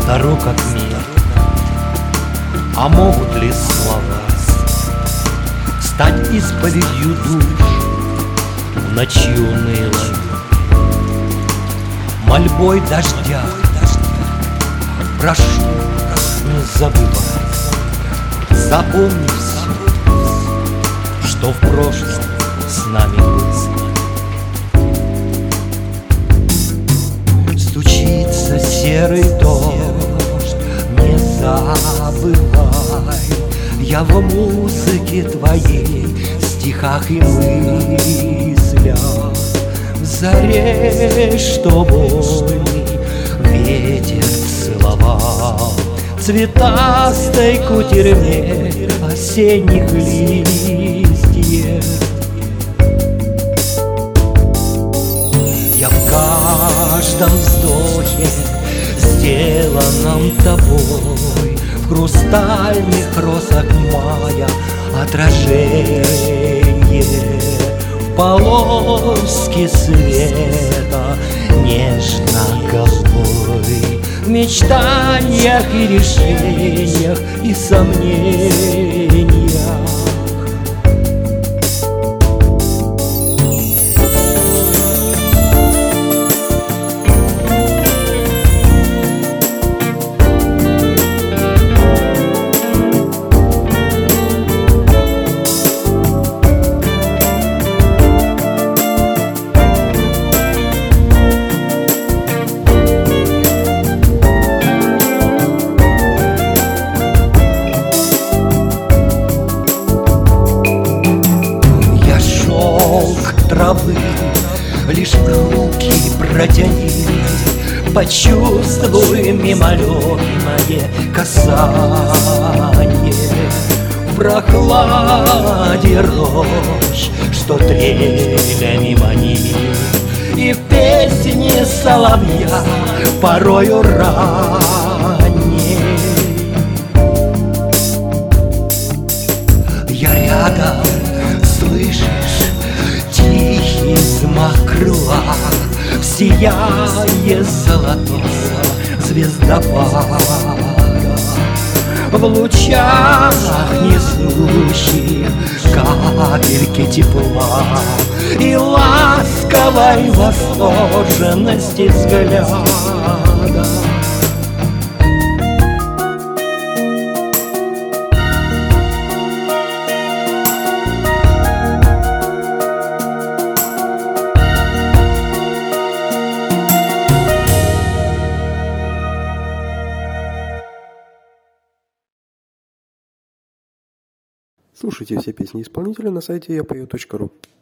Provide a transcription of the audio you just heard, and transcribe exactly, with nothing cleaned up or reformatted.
старо как мир. А могут ли слова стать исповедью душ в ночи унылой, мольбой дождя? Прошу, не забывай, запомни все, что в прошлом с нами было. Стучится серый дождь, не забывай, я в музыке твоей, стихах и мыслях, в заре, что вольный ветер целовал цветастой кутерьме осенних листьев. Я в каждом вздохе, сделанном тобой, в хрустальных росах мая отражение, в полоске света нежно-голубой, в мечтаниях и решениях и сомнениях. Травы лишь руки протяни, почувствуй мимолетное касание. В прохладе рощ, что трелями манит, и в песне соловья порою ранней. Я рядом, слышишь, тихий взмах крыла, сияет золотого звездопада, в лучах несущих капельки тепла и ласковой восторженности взгляда. Слушайте все песни исполнителя на сайте я пою точка ру.